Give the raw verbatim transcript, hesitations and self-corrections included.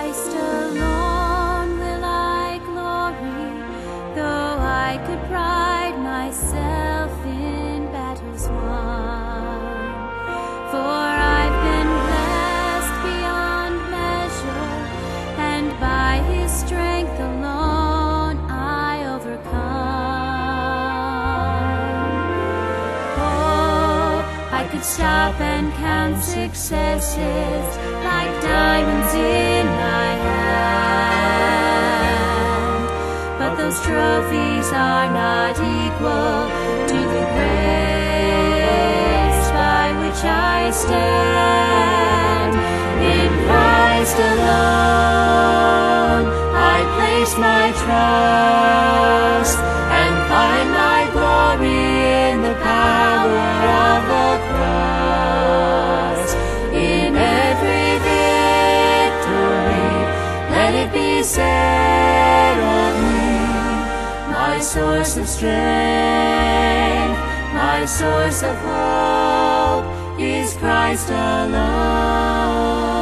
Christ alone will I glory, though I could pride myself in battles won. For I've been blessed beyond measure, and by His strength alone I overcome. Oh, I could stop and count successes like diamonds in my hand, but those trophies are not equal to the grace by which I stand. In Christ alone I place my trust, and find my glory in the power of the cross. In every victory let it be said of me, my source of strength, my source of hope is Christ alone.